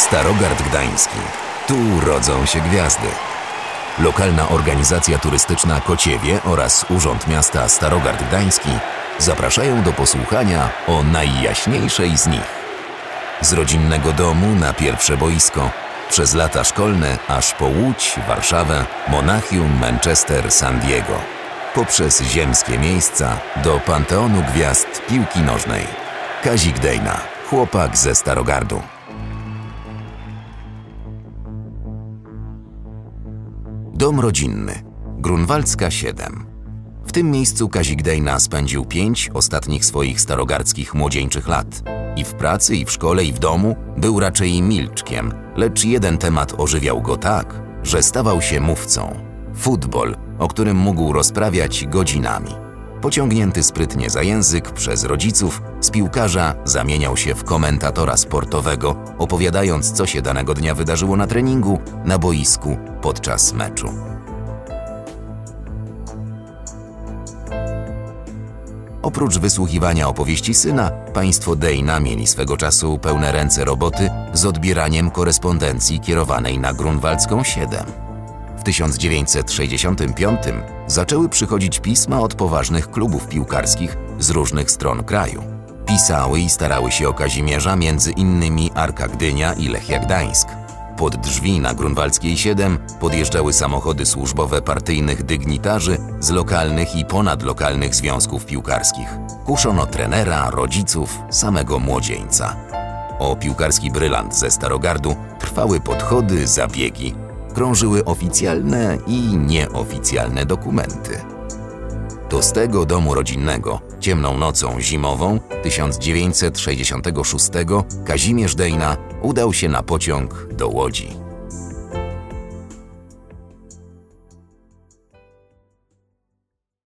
Starogard Gdański. Tu rodzą się gwiazdy. Lokalna organizacja turystyczna Kociewie oraz Urząd Miasta Starogard Gdański zapraszają do posłuchania o najjaśniejszej z nich. Z rodzinnego domu na pierwsze boisko, przez lata szkolne aż po Łódź, Warszawę, Monachium, Manchester, San Diego. Poprzez ziemskie miejsca do panteonu gwiazd piłki nożnej. Kazik Dejna, chłopak ze Starogardu. Dom rodzinny, Grunwaldzka 7. W tym miejscu Kazik Dejna spędził 5 ostatnich swoich starogardzkich młodzieńczych lat. I w pracy, i w szkole, i w domu był raczej milczkiem, lecz jeden temat ożywiał go tak, że stawał się mówcą. Futbol, o którym mógł rozprawiać godzinami. Pociągnięty sprytnie za język przez rodziców, z piłkarza zamieniał się w komentatora sportowego, opowiadając, co się danego dnia wydarzyło na treningu, na boisku, podczas meczu. Oprócz wysłuchiwania opowieści syna, państwo Dejna mieli swego czasu pełne ręce roboty z odbieraniem korespondencji kierowanej na Grunwaldzką 7. W 1965 zaczęły przychodzić pisma od poważnych klubów piłkarskich z różnych stron kraju. Pisały i starały się o Kazimierza między innymi Arka Gdynia i Lechia Gdańsk. Pod drzwi na Grunwaldzkiej 7 podjeżdżały samochody służbowe partyjnych dygnitarzy z lokalnych i ponadlokalnych związków piłkarskich. Kuszono trenera, rodziców, samego młodzieńca. O piłkarski brylant ze Starogardu trwały podchody, zabiegi. Krążyły oficjalne i nieoficjalne dokumenty. To z tego domu rodzinnego, ciemną nocą zimową 1966 Kazimierz Dejna udał się na pociąg do Łodzi.